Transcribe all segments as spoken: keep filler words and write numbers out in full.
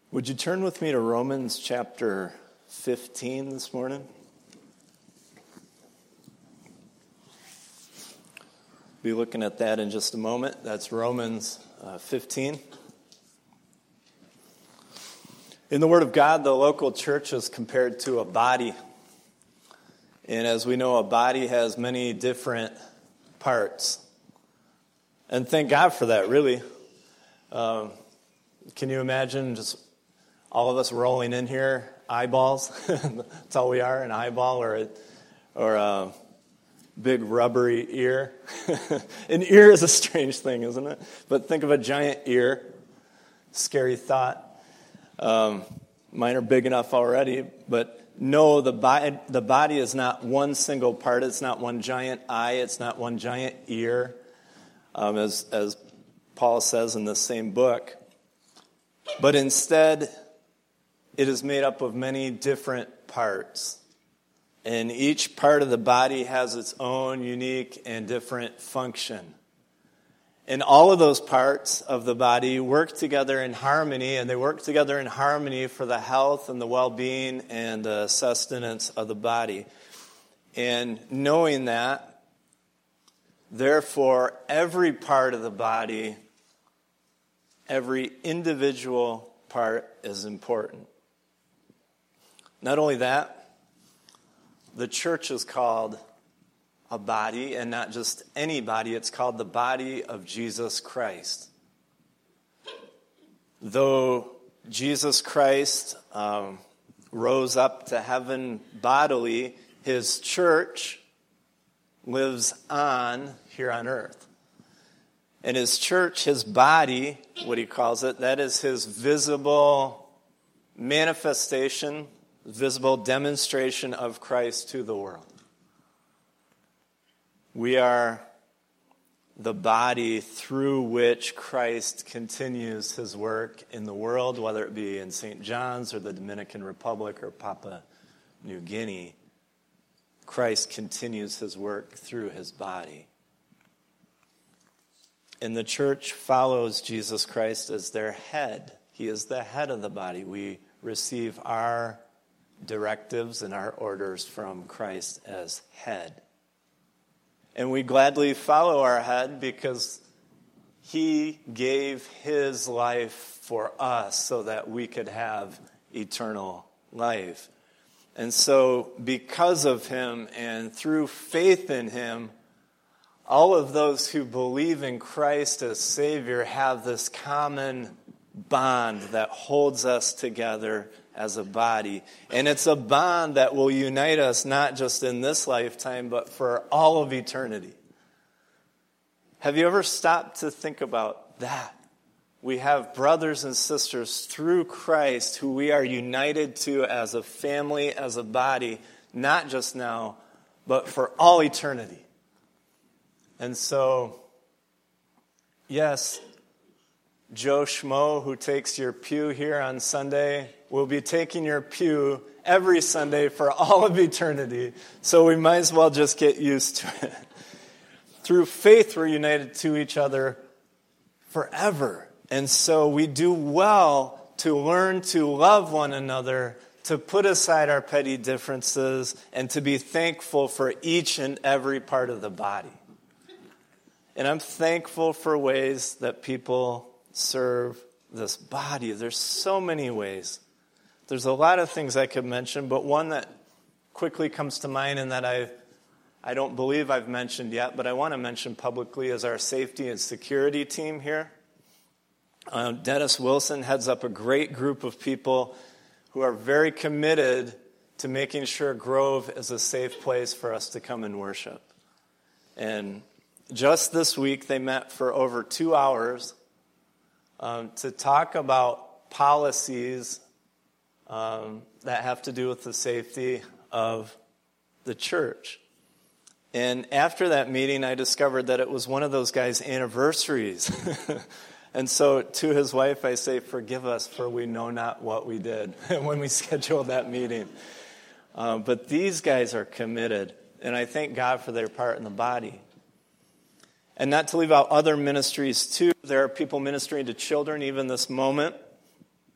Would you turn with me to Romans chapter fifteen this morning? Be looking at that in just a moment. That's Romans uh, fifteen. In the Word of God, the local church is compared to a body. And as we know, a body has many different parts. And thank God for that, really. Um, can you imagine just all of us rolling in here, eyeballs? That's all we are, an eyeball or a, or a big rubbery ear. An ear is a strange thing, isn't it? But think of a giant ear. Scary thought. Um, mine are big enough already, but no, the body, the body is not one single part. It's not one giant eye. It's not one giant ear, um, as, as Paul says in the same book. But instead, it is made up of many different parts. And each part of the body has its own unique and different function. And all of those parts of the body work together in harmony, and they work together in harmony for the health and the well-being and the sustenance of the body. And knowing that, therefore, every part of the body, every individual part is important. Not only that, the church is called a body, and not just any body. It's called the body of Jesus Christ. Though Jesus Christ um, rose up to heaven bodily, his church lives on here on earth. And his church, his body, what he calls it, that is his visible manifestation, visible demonstration of Christ to the world. We are the body through which Christ continues his work in the world, whether it be in Saint John's or the Dominican Republic or Papua New Guinea. Christ continues his work through his body. And the church follows Jesus Christ as their head. He is the head of the body. We receive our directives and our orders from Christ as head. And we gladly follow our head because he gave his life for us so that we could have eternal life. And so because of him and through faith in him, all of those who believe in Christ as Savior have this common bond that holds us together as a body. And it's a bond that will unite us not just in this lifetime, but for all of eternity. Have you ever stopped to think about that? We have brothers and sisters through Christ who we are united to as a family, as a body, not just now, but for all eternity. And so, yes, Joe Schmo, who takes your pew here on Sunday, will be taking your pew every Sunday for all of eternity. So we might as well just get used to it. Through faith, we're united to each other forever. And so we do well to learn to love one another, to put aside our petty differences, and to be thankful for each and every part of the body. And I'm thankful for ways that people serve this body. There's so many ways. There's a lot of things I could mention, but one that quickly comes to mind and that I I don't believe I've mentioned yet, but I want to mention publicly is our safety and security team here. Uh, Dennis Wilson heads up a great group of people who are very committed to making sure Grove is a safe place for us to come and worship. And just this week, they met for over two hours um, to talk about policies um, that have to do with the safety of the church. And after that meeting, I discovered that it was one of those guys' anniversaries. And so to his wife, I say, forgive us, for we know not what we did when we scheduled that meeting. Uh, but these guys are committed, and I thank God for their part in the body. And not to leave out other ministries too. There are people ministering to children even this moment.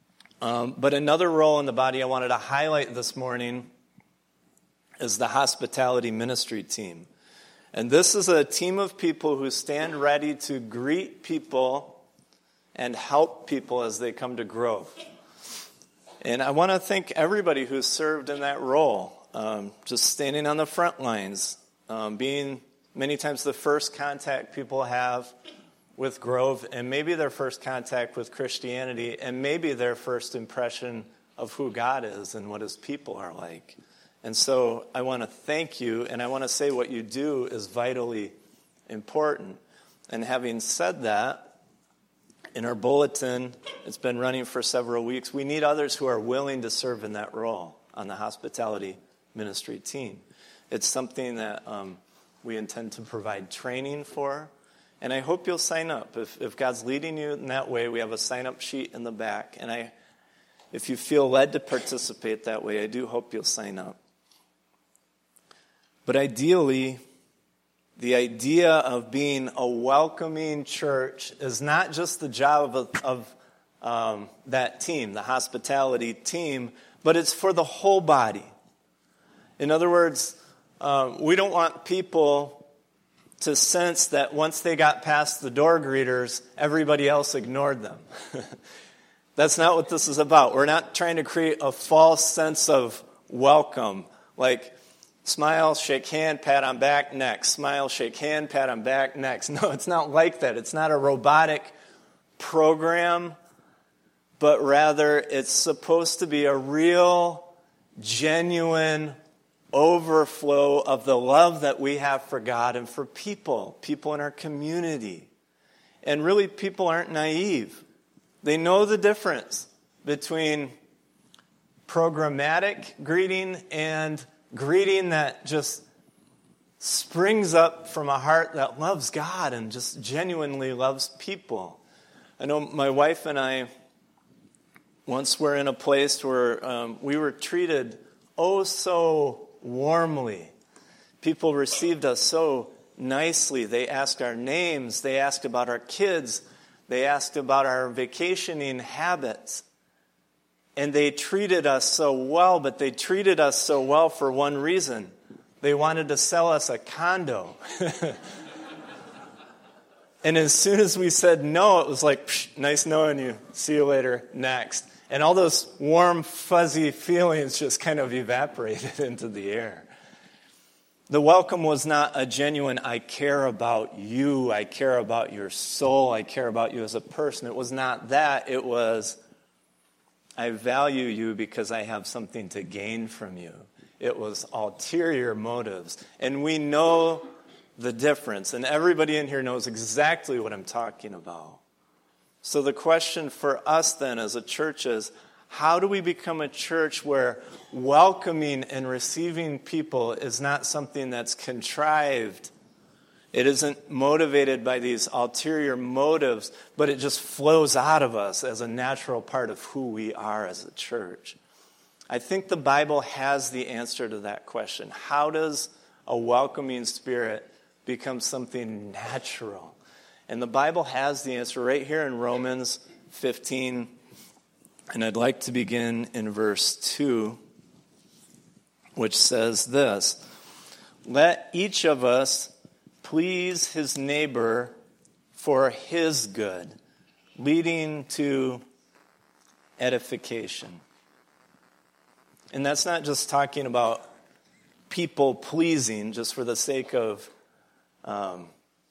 Um, but another role in the body I wanted to highlight this morning is the hospitality ministry team. And this is a team of people who stand ready to greet people and help people as they come to Grove. And I want to thank everybody who's served in that role, um, just standing on the front lines, um, being many times the first contact people have with Grove, and maybe their first contact with Christianity, and maybe their first impression of who God is and what his people are like. And so I want to thank you, and I want to say what you do is vitally important. And having said that, in our bulletin, it's been running for several weeks, we need others who are willing to serve in that role on the hospitality ministry team. It's something that um, we intend to provide training for, and I hope you'll sign up. If, if God's leading you in that way, we have a sign-up sheet in the back, and I, if you feel led to participate that way, I do hope you'll sign up. But ideally, the idea of being a welcoming church is not just the job of, of um, that team, the hospitality team, but it's for the whole body. In other words, um, we don't want people to sense that once they got past the door greeters, everybody else ignored them. That's not what this is about. We're not trying to create a false sense of welcome, like smile, shake hand, pat on back, next. Smile, shake hand, pat on back, next. No, it's not like that. It's not a robotic program, but rather it's supposed to be a real, genuine overflow of the love that we have for God and for people, people in our community. And really, people aren't naive. They know the difference between programmatic greeting and greeting that just springs up from a heart that loves God and just genuinely loves people. I know my wife and I once were in a place where um, we were treated oh so warmly. People received us so nicely. They asked our names. They asked about our kids. They asked about our vacationing habits. And they treated us so well, but they treated us so well for one reason. They wanted to sell us a condo. And as soon as we said no, it was like, psh, nice knowing you. See you later. Next. And all those warm, fuzzy feelings just kind of evaporated into the air. The welcome was not a genuine, I care about you, I care about your soul, I care about you as a person. It was not that. It was, I value you because I have something to gain from you. It was ulterior motives. And we know the difference. And everybody in here knows exactly what I'm talking about. So the question for us then as a church is, how do we become a church where welcoming and receiving people is not something that's contrived? It isn't motivated by these ulterior motives, but it just flows out of us as a natural part of who we are as a church. I think the Bible has the answer to that question. How does a welcoming spirit become something natural? And the Bible has the answer right here in Romans fifteen. And I'd like to begin in verse two, which says this: let each of us please his neighbor for his good, leading to edification. And that's not just talking about people pleasing just for the sake of um,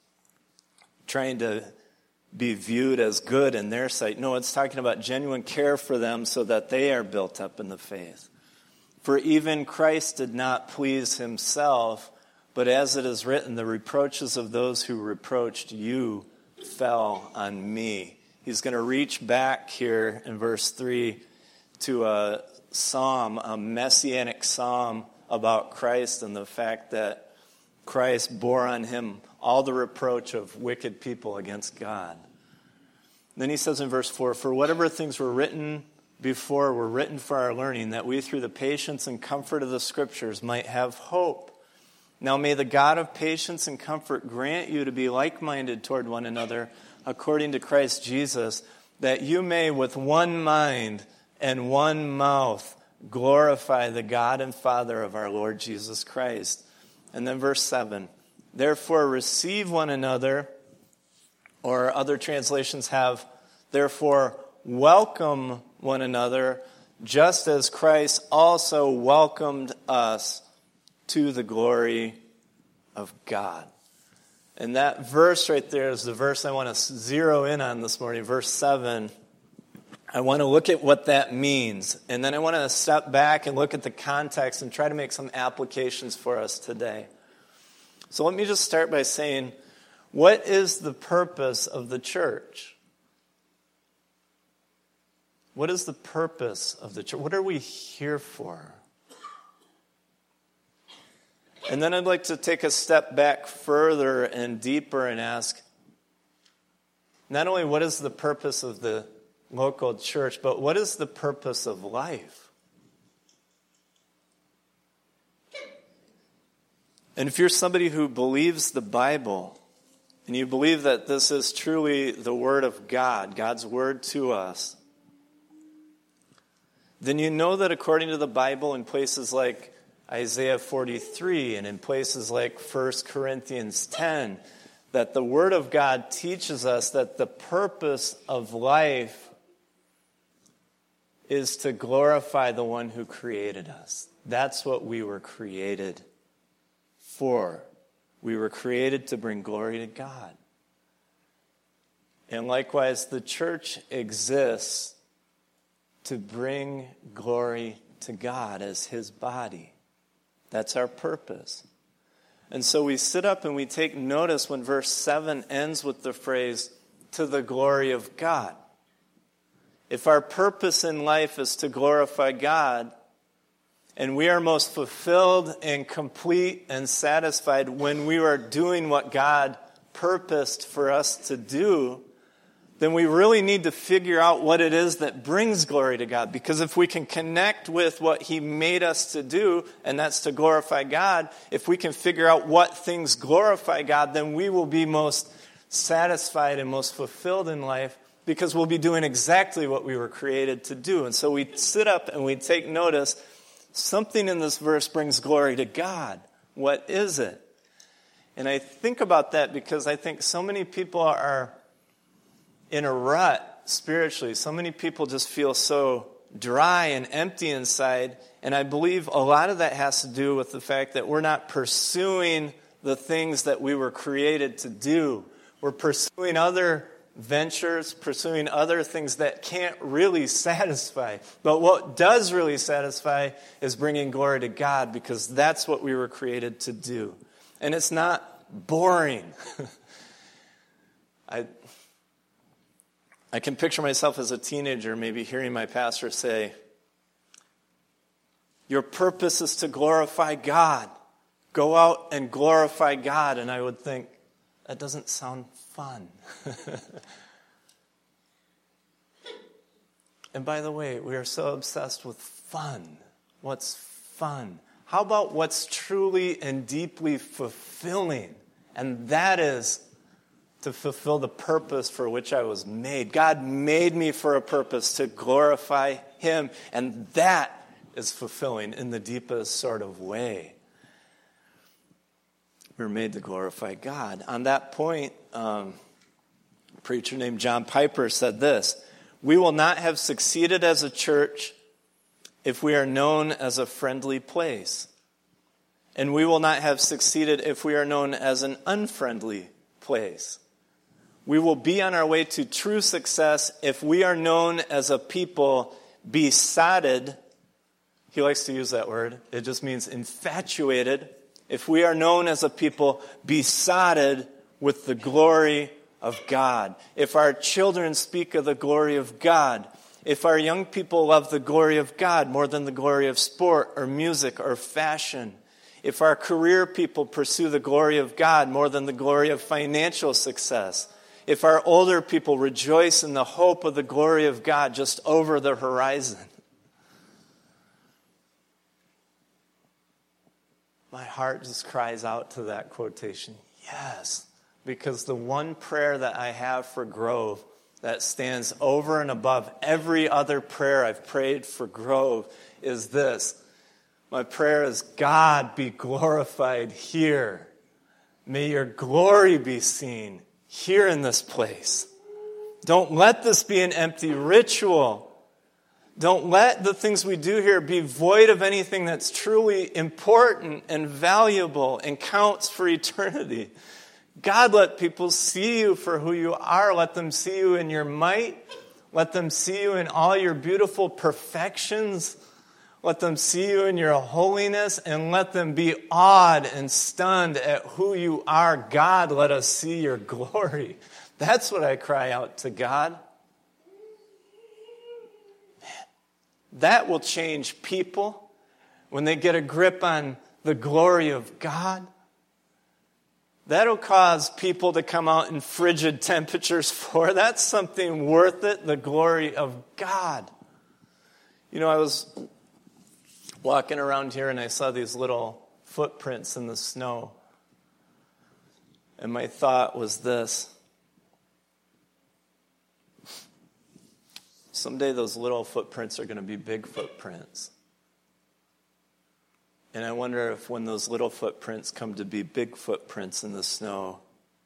trying to be viewed as good in their sight. No, it's talking about genuine care for them so that they are built up in the faith. For even Christ did not please himself, but as it is written, the reproaches of those who reproached you fell on me. He's going to reach back here in verse three to a psalm, a messianic psalm about Christ and the fact that Christ bore on him all the reproach of wicked people against God. Then he says in verse four, for whatever things were written before were written for our learning, that we through the patience and comfort of the Scriptures might have hope. Now may the God of patience and comfort grant you to be like-minded toward one another according to Christ Jesus, that you may with one mind and one mouth glorify the God and Father of our Lord Jesus Christ. And then verse seven, therefore receive one another, or other translations have, therefore welcome one another, just as Christ also welcomed us to the glory of God. And that verse right there is the verse I want to zero in on this morning, verse seven. I want to look at what that means, and then I want to step back and look at the context and try to make some applications for us today. So let me just start by saying, what is the purpose of the church? What is the purpose of the church? What are we here for? And then I'd like to take a step back further and deeper and ask, not only what is the purpose of the local church, but what is the purpose of life? And if you're somebody who believes the Bible, and you believe that this is truly the Word of God, God's Word to us, then you know that according to the Bible, in places like Isaiah forty-three and in places like First Corinthians ten, that the Word of God teaches us that the purpose of life is to glorify the one who created us. That's what we were created for. We were created to bring glory to God. And likewise, the church exists to bring glory to God as His body. That's our purpose. And so we sit up and we take notice when verse seven ends with the phrase, to the glory of God. If our purpose in life is to glorify God, and we are most fulfilled and complete and satisfied when we are doing what God purposed for us to do, then we really need to figure out what it is that brings glory to God. Because if we can connect with what He made us to do, and that's to glorify God, if we can figure out what things glorify God, then we will be most satisfied and most fulfilled in life, because we'll be doing exactly what we were created to do. And so we sit up and we take notice, something in this verse brings glory to God. What is it? And I think about that because I think so many people are in a rut spiritually. So many people just feel so dry and empty inside. And I believe a lot of that has to do with the fact that we're not pursuing the things that we were created to do. We're pursuing other ventures, pursuing other things that can't really satisfy. But what does really satisfy is bringing glory to God, because that's what we were created to do. And it's not boring. I I can picture myself as a teenager maybe hearing my pastor say, your purpose is to glorify God. Go out and glorify God. And I would think, that doesn't sound fun. And by the way, we are so obsessed with fun. What's fun? How about what's truly and deeply fulfilling? And that is to fulfill the purpose for which I was made. God made me for a purpose, to glorify Him. And that is fulfilling in the deepest sort of way. We were made to glorify God. On that point, um, a preacher named John Piper said this: we will not have succeeded as a church if we are known as a friendly place. And we will not have succeeded if we are known as an unfriendly place. We will be on our way to true success if we are known as a people besotted. He likes to use that word. It just means infatuated. If we are known as a people besotted with the glory of God. If our children speak of the glory of God. If our young people love the glory of God more than the glory of sport or music or fashion. If our career people pursue the glory of God more than the glory of financial success. If our older people rejoice in the hope of the glory of God just over the horizon. My heart just cries out to that quotation. Yes, because the one prayer that I have for Grove that stands over and above every other prayer I've prayed for Grove is this. My prayer is, God be glorified here. May your glory be seen here in this place. Don't let this be an empty ritual. Don't let the things we do here be void of anything that's truly important and valuable and counts for eternity. God, let people see you for who you are. Let them see you in your might. Let them see you in all your beautiful perfections. Let them see you in your holiness, and let them be awed and stunned at who you are. God, let us see your glory. That's what I cry out to God. Man, that will change people when they get a grip on the glory of God. That'll cause people to come out in frigid temperatures for. That's something worth it, the glory of God. You know, I was walking around here and I saw these little footprints in the snow. And my thought was this. Someday those little footprints are going to be big footprints. And I wonder if when those little footprints come to be big footprints in the snow,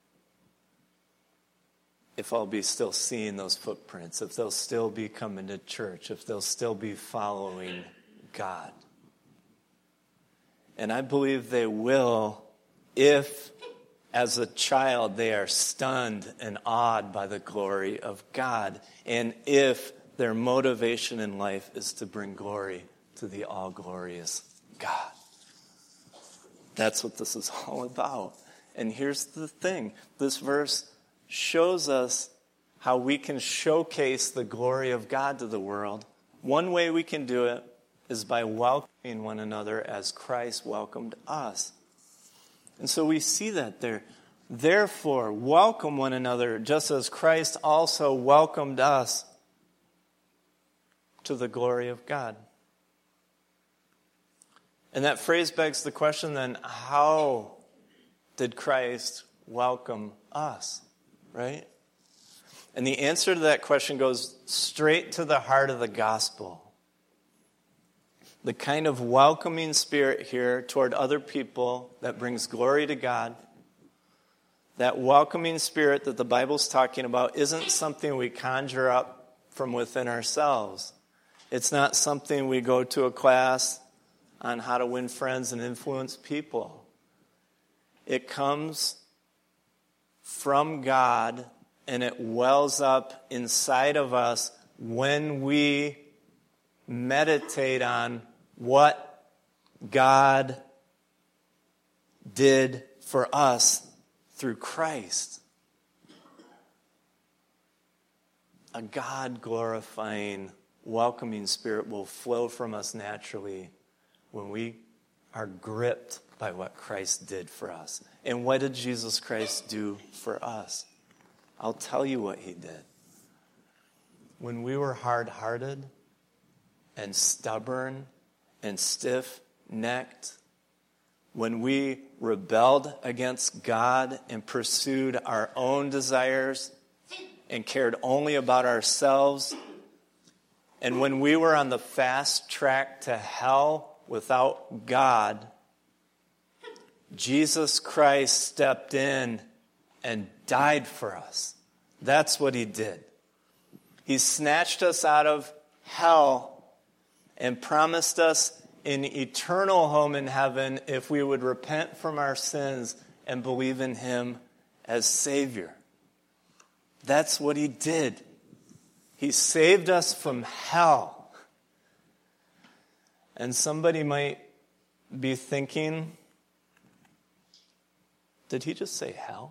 if I'll be still seeing those footprints, if they'll still be coming to church, if they'll still be following God. And I believe they will if, as a child, they are stunned and awed by the glory of God. And if their motivation in life is to bring glory to the all-glorious God. That's what this is all about. And here's the thing. This verse shows us how we can showcase the glory of God to the world. One way we can do it is by welcoming one another as Christ welcomed us. And so we see that there. Therefore, welcome one another just as Christ also welcomed us to the glory of God. And that phrase begs the question then, how did Christ welcome us, right? And the answer to that question goes straight to the heart of the gospel. The kind of welcoming spirit here toward other people that brings glory to God, that welcoming spirit that the Bible's talking about isn't something we conjure up from within ourselves. It's not something we go to a class on how to win friends and influence people. It comes from God, and it wells up inside of us when we meditate on what God did for us through Christ. A God-glorifying, welcoming spirit will flow from us naturally when we are gripped by what Christ did for us. And what did Jesus Christ do for us? I'll tell you what he did. When we were hard-hearted and stubborn and stiff-necked, when we rebelled against God and pursued our own desires and cared only about ourselves, and when we were on the fast track to hell without God, Jesus Christ stepped in and died for us. That's what he did. He snatched us out of hell and promised us an eternal home in heaven if we would repent from our sins and believe in him as Savior. That's what he did. He saved us from hell. And somebody might be thinking, did he just say hell?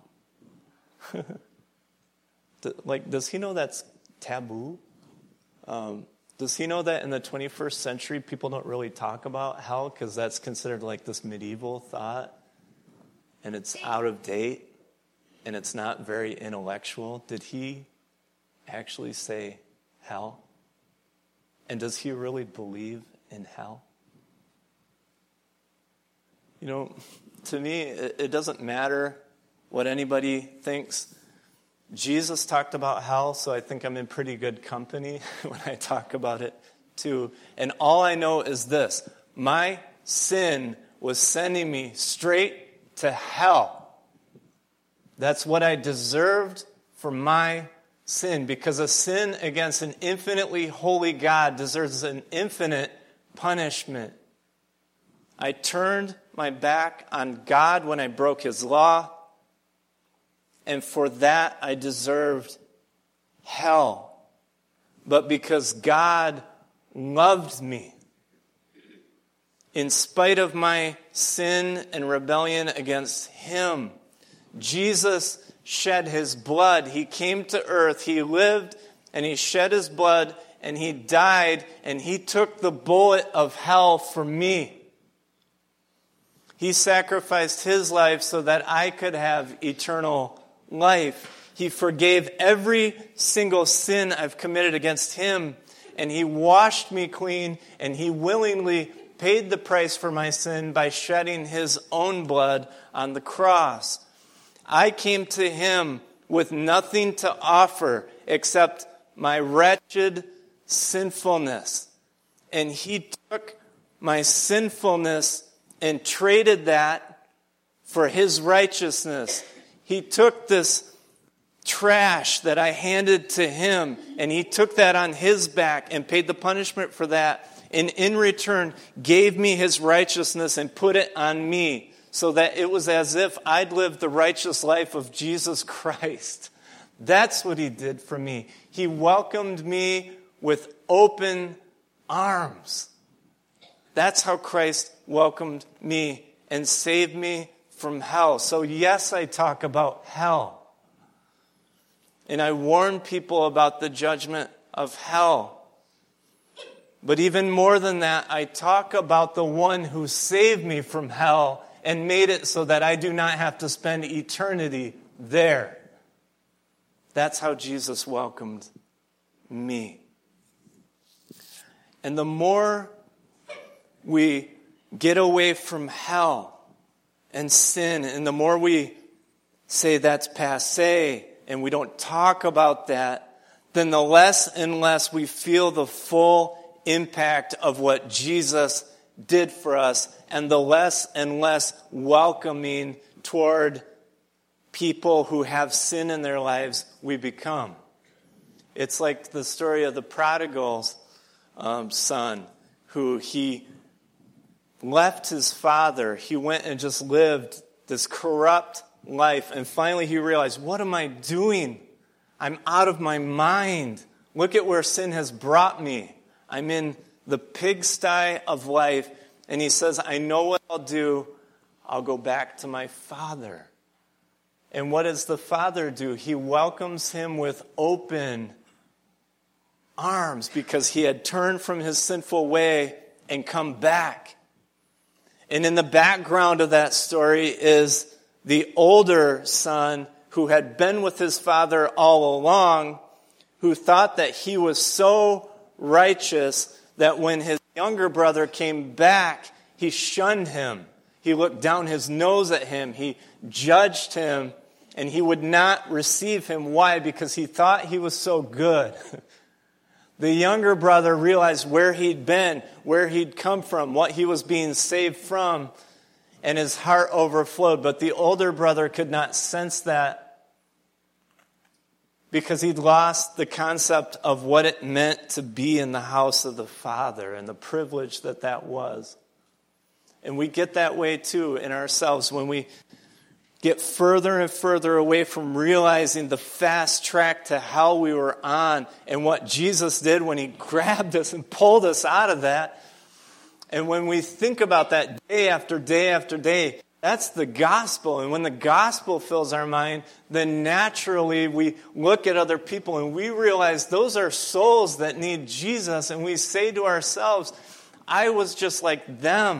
Like, does he know that's taboo? Um, does he know that in the twenty-first century people don't really talk about hell because that's considered like this medieval thought and it's out of date and it's not very intellectual? Did he actually say hell? And does he really believe in hell? You know, to me, it, it doesn't matter what anybody thinks. Jesus talked about hell, so I think I'm in pretty good company when I talk about it too. And all I know is this: my sin was sending me straight to hell. That's what I deserved for my sin, because a sin against an infinitely holy God deserves an infinite punishment. I turned my back on God when I broke his law, and for that I deserved hell. But because God loved me, in spite of my sin and rebellion against him, Jesus shed his blood. He came to earth, he lived, and he shed his blood, and he died, and he took the bullet of hell for me. He sacrificed his life so that I could have eternal life. He forgave every single sin I've committed against him, and he washed me clean, and he willingly paid the price for my sin by shedding his own blood on the cross. I came to him with nothing to offer except my wretched sinfulness. And he took my sinfulness and traded that for his righteousness. He took this trash that I handed to him, and he took that on his back and paid the punishment for that, and in return gave me his righteousness and put it on me, so that it was as if I'd lived the righteous life of Jesus Christ. That's what he did for me. He welcomed me with open arms. That's how Christ welcomed me and saved me from hell. So yes, I talk about hell. And I warn people about the judgment of hell. But even more than that, I talk about the one who saved me from hell and made it so that I do not have to spend eternity there. That's how Jesus welcomed me. And the more we get away from hell and sin, and the more we say that's passé, and we don't talk about that, then the less and less we feel the full impact of what Jesus did for us, and the less and less welcoming toward people who have sin in their lives we become. It's like the story of the prodigal um, son, who he left his father. He went and just lived this corrupt life, and finally he realized, what am I doing? I'm out of my mind. Look at where sin has brought me. I'm in the pigsty of life. And he says, I know what I'll do. I'll go back to my father. And what does the father do? He welcomes him with open arms, because he had turned from his sinful way and come back. And in the background of that story is the older son who had been with his father all along, who thought that he was so righteous that when his younger brother came back, he shunned him. He looked down his nose at him. He judged him, and he would not receive him. Why? Because he thought he was so good. The younger brother realized where he'd been, where he'd come from, what he was being saved from, and his heart overflowed. But the older brother could not sense that, because he'd lost the concept of what it meant to be in the house of the Father and the privilege that that was. And we get that way too in ourselves when we get further and further away from realizing the fast track to hell we were on, and what Jesus did when he grabbed us and pulled us out of that. And when we think about that day after day after day, that's the gospel. And when the gospel fills our mind, then naturally we look at other people and we realize those are souls that need Jesus. And we say to ourselves, I was just like them.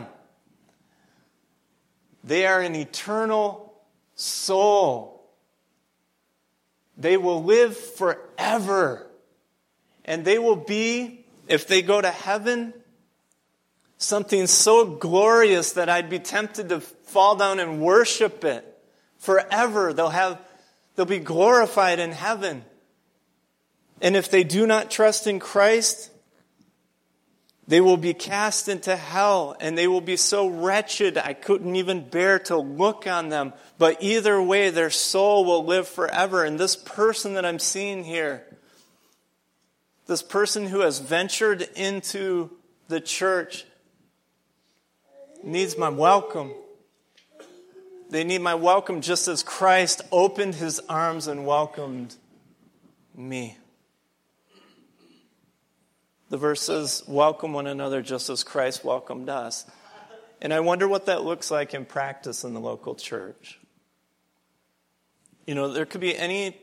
They are an eternal soul. They will live forever. And they will be, if they go to heaven, something so glorious that I'd be tempted to fall down and worship it forever. They'll have They'll be glorified in heaven. And if they do not trust in Christ, they will be cast into hell, and they will be so wretched I couldn't even bear to look on them. But either way, their soul will live forever. And this person that I'm seeing here, this person who has ventured into the church, needs my welcome. They need my welcome just as Christ opened his arms and welcomed me. The verse says, welcome one another just as Christ welcomed us. And I wonder what that looks like in practice in the local church. You know, there could be any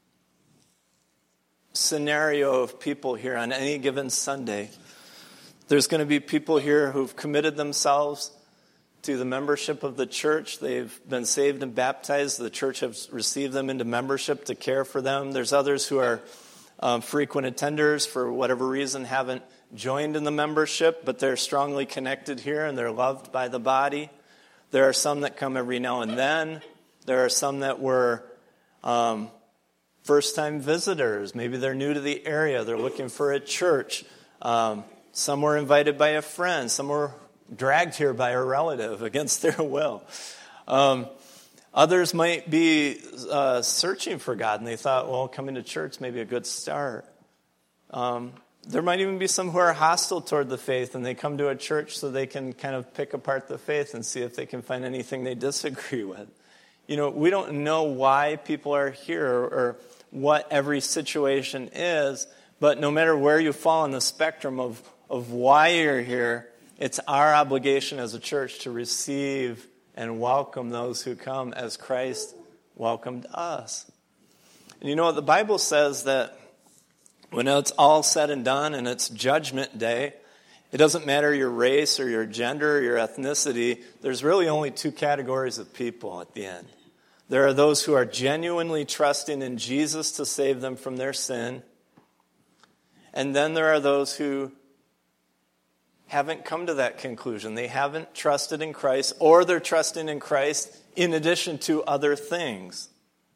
scenario of people here on any given Sunday. There's going to be people here who've committed themselves to the membership of the church. They've been saved and baptized. The church has received them into membership to care for them. There's others who are Um, frequent attenders, for whatever reason, haven't joined in the membership, but they're strongly connected here and they're loved by the body. There are some that come every now and then. There are some that were um, first-time visitors. Maybe they're new to the area. They're looking for a church. Um, some were invited by a friend. Some were dragged here by a relative against their will. Um Others might be uh, searching for God, and they thought, well, coming to church may be a good start. Um, there might even be some who are hostile toward the faith, and they come to a church so they can kind of pick apart the faith and see if they can find anything they disagree with. You know, we don't know why people are here or what every situation is, but no matter where you fall on the spectrum of, of why you're here, it's our obligation as a church to receive and welcome those who come as Christ welcomed us. And you know what? The Bible says that when it's all said and done and it's judgment day, it doesn't matter your race or your gender or your ethnicity. There's really only two categories of people at the end. There are those who are genuinely trusting in Jesus to save them from their sin. And then there are those who haven't come to that conclusion. They haven't trusted in Christ, or they're trusting in Christ in addition to other things.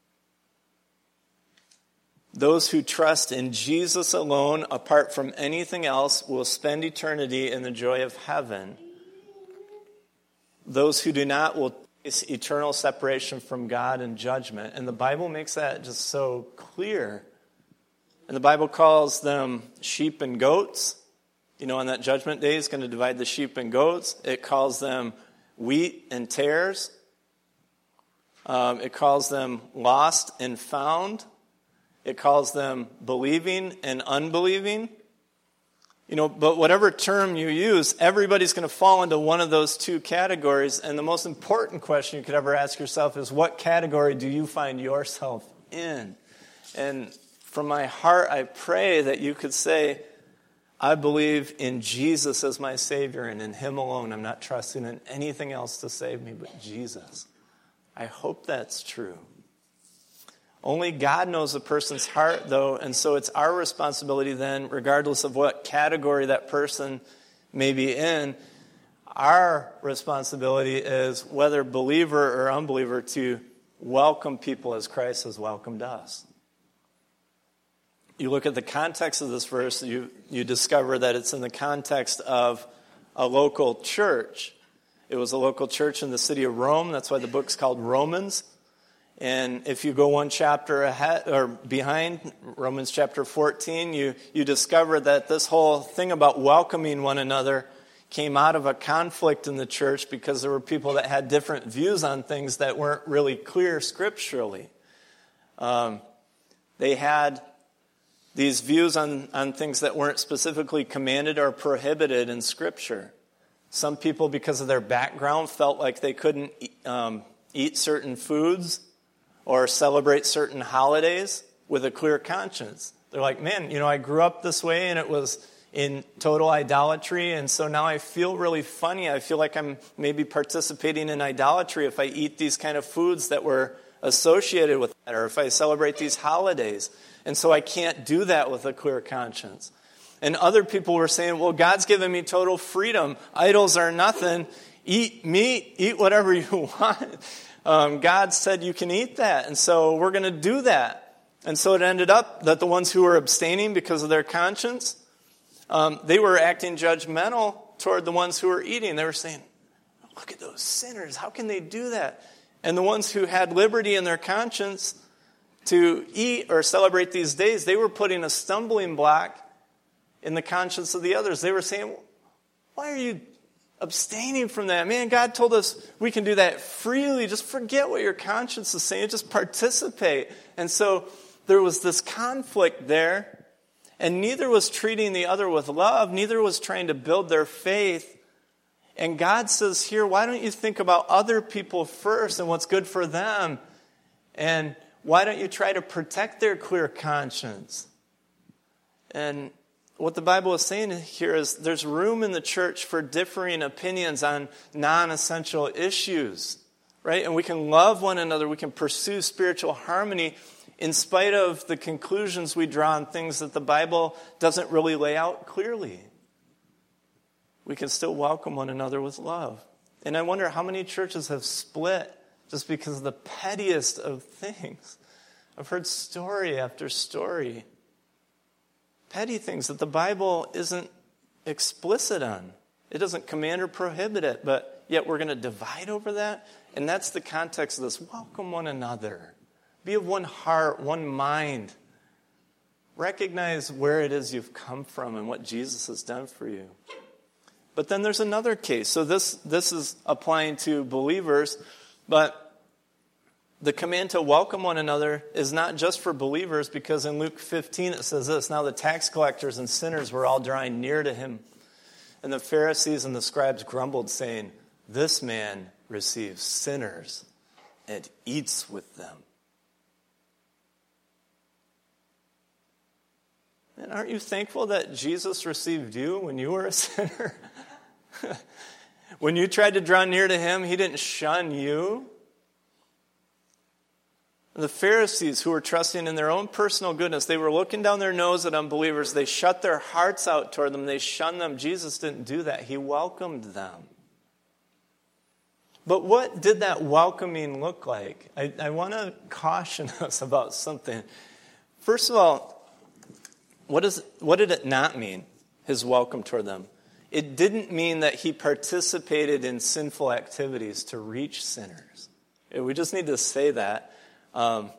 Those who trust in Jesus alone, apart from anything else, will spend eternity in the joy of heaven. Those who do not will face eternal separation from God and judgment. And the Bible makes that just so clear. And the Bible calls them sheep and goats. You know, on that judgment day, it's going to divide the sheep and goats. It calls them wheat and tares. Um, it calls them lost and found. It calls them believing and unbelieving. You know, but whatever term you use, everybody's going to fall into one of those two categories. And the most important question you could ever ask yourself is, what category do you find yourself in? And from my heart, I pray that you could say, I believe in Jesus as my Savior, and in Him alone. I'm not trusting in anything else to save me but Jesus. I hope that's true. Only God knows a person's heart, though, and so it's our responsibility then, regardless of what category that person may be in, our responsibility is, whether believer or unbeliever, to welcome people as Christ has welcomed us. You look at the context of this verse, you, you discover that it's in the context of a local church. It was a local church in the city of Rome. That's why the book's called Romans. And if you go one chapter ahead or behind, Romans chapter fourteen, you, you discover that this whole thing about welcoming one another came out of a conflict in the church because there were people that had different views on things that weren't really clear scripturally. Um, they had these views on, on things that weren't specifically commanded or prohibited in Scripture. Some people, because of their background, felt like they couldn't um, eat certain foods or celebrate certain holidays with a clear conscience. They're like, man, you know, I grew up this way and it was in total idolatry, and so now I feel really funny. I feel like I'm maybe participating in idolatry if I eat these kind of foods that were associated with that, or if I celebrate these holidays. And so I can't do that with a clear conscience. And other people were saying, well, God's given me total freedom. Idols are nothing. Eat meat, eat whatever you want. um, God said you can eat that, and so we're going to do that. And so it ended up that the ones who were abstaining because of their conscience, um, they were acting judgmental toward the ones who were eating. They were saying, look at those sinners. How can they do that? And the ones who had liberty in their conscience to eat or celebrate these days, they were putting a stumbling block in the conscience of the others. They were saying, why are you abstaining from that? Man, God told us we can do that freely. Just forget what your conscience is saying. Just participate. And so there was this conflict there, and neither was treating the other with love. Neither was trying to build their faith. And God says here, why don't you think about other people first and what's good for them? And why don't you try to protect their clear conscience? And what the Bible is saying here is there's room in the church for differing opinions on non-essential issues, right? And we can love one another. We can pursue spiritual harmony in spite of the conclusions we draw on things that the Bible doesn't really lay out clearly. We can still welcome one another with love. And I wonder how many churches have split just because of the pettiest of things. I've heard story after story. Petty things that the Bible isn't explicit on. It doesn't command or prohibit it, but yet we're going to divide over that. And that's the context of this. Welcome one another. Be of one heart, one mind. Recognize where it is you've come from and what Jesus has done for you. But then there's another case. So this, this is applying to believers, but the command to welcome one another is not just for believers, because in Luke fifteen it says this, now the tax collectors and sinners were all drawing near to him. And the Pharisees and the scribes grumbled, saying, this man receives sinners and eats with them. And aren't you thankful that Jesus received you when you were a sinner? When you tried to draw near to him, he didn't shun you. The Pharisees, who were trusting in their own personal goodness, they were looking down their nose at unbelievers. They shut their hearts out toward them. They shunned them. Jesus didn't do that. He welcomed them. But what did that welcoming look like? I, I want to caution us about something. First of all, what is what did it not mean, his welcome toward them? It didn't mean that he participated in sinful activities to reach sinners. We just need to say that. Um,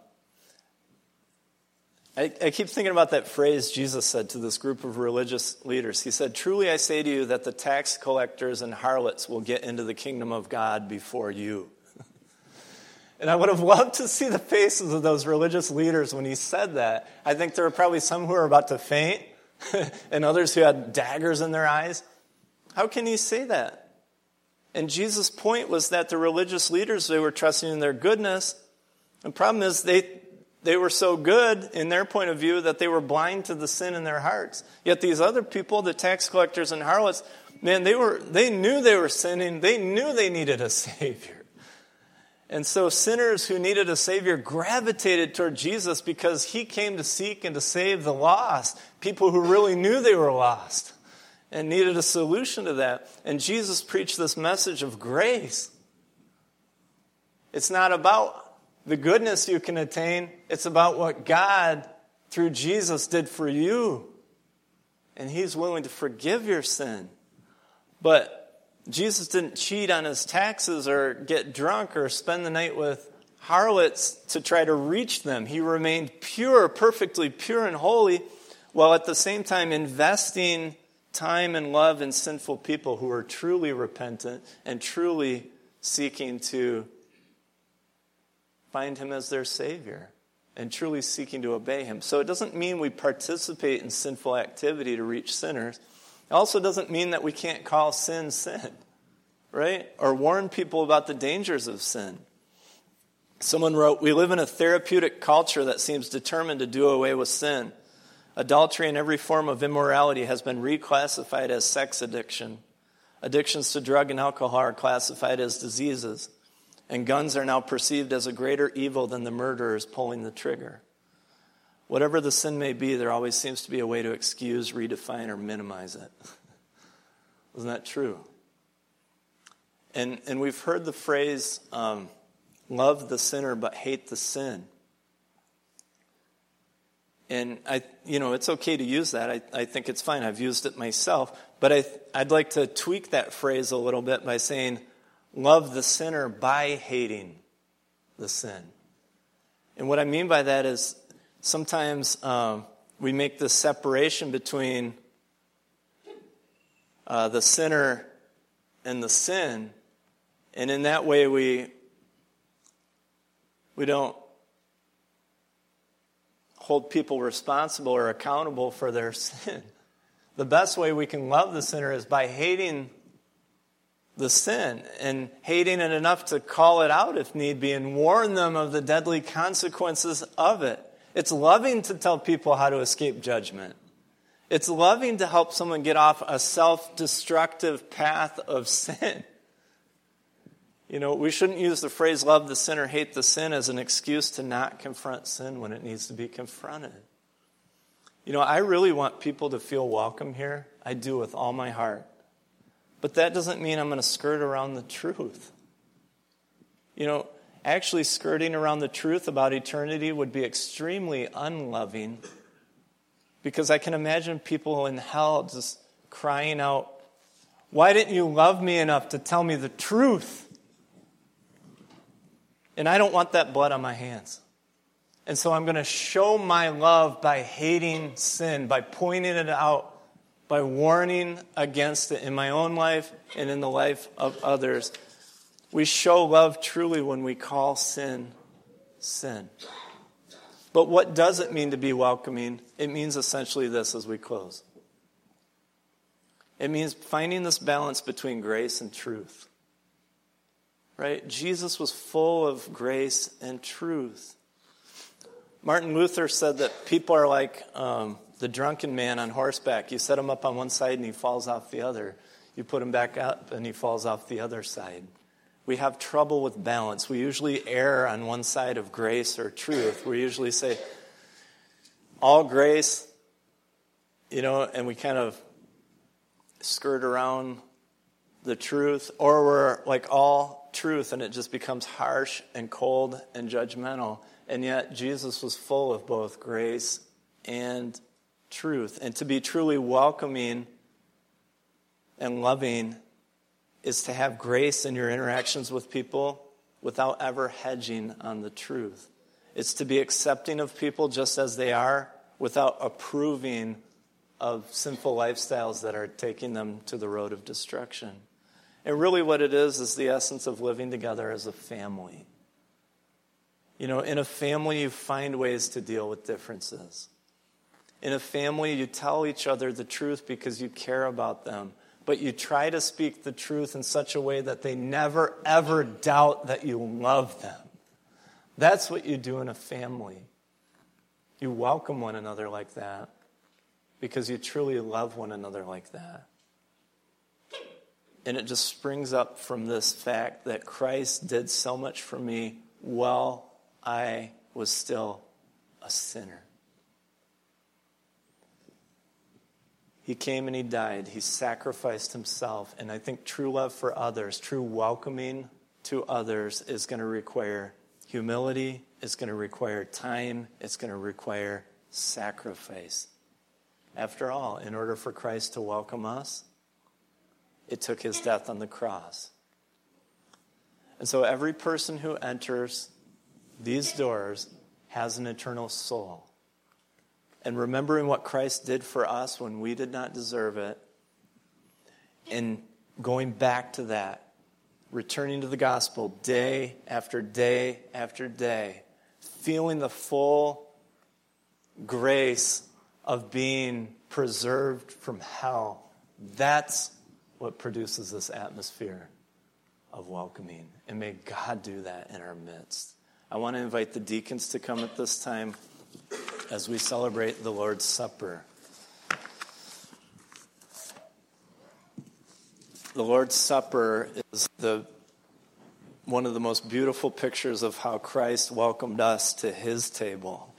I, I keep thinking about that phrase Jesus said to this group of religious leaders. He said, truly I say to you that the tax collectors and harlots will get into the kingdom of God before you. And I would have loved to see the faces of those religious leaders when he said that. I think there were probably some who were about to faint and others who had daggers in their eyes. How can he say that? And Jesus' point was that the religious leaders, they were trusting in their goodness. The problem is they they were so good in their point of view that they were blind to the sin in their hearts. Yet these other people, the tax collectors and harlots, man, they were they knew they were sinning. They knew they needed a Savior. And so sinners who needed a Savior gravitated toward Jesus because he came to seek and to save the lost. People who really knew they were lost and needed a solution to that. And Jesus preached this message of grace. It's not about the goodness you can attain. It's about what God, through Jesus, did for you. And he's willing to forgive your sin. But Jesus didn't cheat on his taxes or get drunk or spend the night with harlots to try to reach them. He remained pure, perfectly pure and holy, while at the same time investing time and love in sinful people who were truly repentant and truly seeking to find him as their Savior and truly seeking to obey him. So it doesn't mean we participate in sinful activity to reach sinners. It also doesn't mean that we can't call sin sin, right? Or warn people about the dangers of sin. Someone wrote, we live in a therapeutic culture that seems determined to do away with sin. Adultery and every form of immorality has been reclassified as sex addiction. Addictions to drug and alcohol are classified as diseases. And guns are now perceived as a greater evil than the murderers pulling the trigger. Whatever the sin may be, there always seems to be a way to excuse, redefine, or minimize it. Isn't that true? And and we've heard the phrase, um, love the sinner but hate the sin. And I, you know, it's okay to use that. I, I think it's fine. I've used it myself. But I, I'd like to tweak that phrase a little bit by saying, love the sinner by hating the sin. And what I mean by that is sometimes um, we make this separation between uh, the sinner and the sin, and in that way we we don't hold people responsible or accountable for their sin. The best way we can love the sinner is by hating the sin, and hating it enough to call it out if need be and warn them of the deadly consequences of it. It's loving to tell people how to escape judgment. It's loving to help someone get off a self-destructive path of sin. You know, we shouldn't use the phrase love the sinner, hate the sin as an excuse to not confront sin when it needs to be confronted. You know, I really want people to feel welcome here. I do with all my heart. But that doesn't mean I'm going to skirt around the truth. You know, actually skirting around the truth about eternity would be extremely unloving, because I can imagine people in hell just crying out, "Why didn't you love me enough to tell me the truth?" And I don't want that blood on my hands. And so I'm going to show my love by hating sin, by pointing it out, by warning against it in my own life and in the life of others. We show love truly when we call sin, sin. But what does it mean to be welcoming? It means essentially this as we close. It means finding this balance between grace and truth. Right? Jesus was full of grace and truth. Martin Luther said that people are like um, the drunken man on horseback. You set him up on one side and he falls off the other. You put him back up and he falls off the other side. We have trouble with balance. We usually err on one side of grace or truth. We usually say, all grace, you know, and we kind of skirt around the truth. Or we're like all truth and it just becomes harsh and cold and judgmental. And yet Jesus was full of both grace and truth. And to be truly welcoming and loving is to have grace in your interactions with people without ever hedging on the truth. It's to be accepting of people just as they are without approving of sinful lifestyles that are taking them to the road of destruction. And really what it is is the essence of living together as a family. You know, in a family you find ways to deal with differences. In a family you tell each other the truth because you care about them. But you try to speak the truth in such a way that they never, ever doubt that you love them. That's what you do in a family. You welcome one another like that because you truly love one another like that. And it just springs up from this fact that Christ did so much for me while I was still a sinner. He came and he died. He sacrificed himself. And I think true love for others, true welcoming to others is going to require humility. It's going to require time. It's going to require sacrifice. After all, in order for Christ to welcome us, it took his death on the cross. And so every person who enters these doors has an eternal soul. And remembering what Christ did for us when we did not deserve it, and going back to that, returning to the gospel day after day after day, feeling the full grace of being preserved from hell, that's what produces this atmosphere of welcoming. And may God do that in our midst. I want to invite the deacons to come at this time as we celebrate the Lord's Supper. The Lord's Supper is the one of the most beautiful pictures of how Christ welcomed us to his table.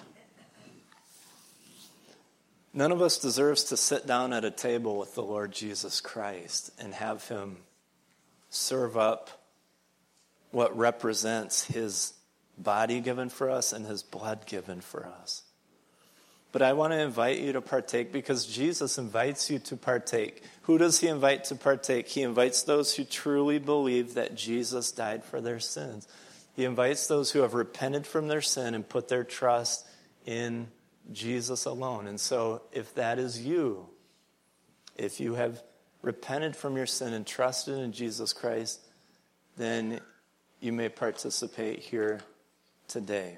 None of us deserves to sit down at a table with the Lord Jesus Christ and have him serve up what represents his body given for us and his blood given for us. But I want to invite you to partake because Jesus invites you to partake. Who does he invite to partake? He invites those who truly believe that Jesus died for their sins. He invites those who have repented from their sin and put their trust in Jesus alone. And so if that is you, if you have repented from your sin and trusted in Jesus Christ, then you may participate here today.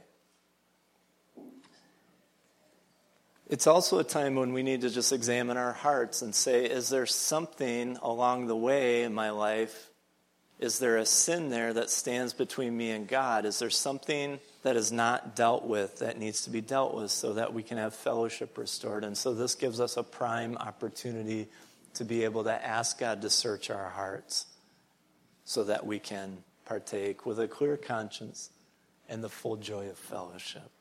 It's also a time when we need to just examine our hearts and say, is there something along the way in my life? Is there a sin there that stands between me and God? Is there something that is not dealt with that needs to be dealt with so that we can have fellowship restored? And so this gives us a prime opportunity to be able to ask God to search our hearts so that we can partake with a clear conscience and the full joy of fellowship.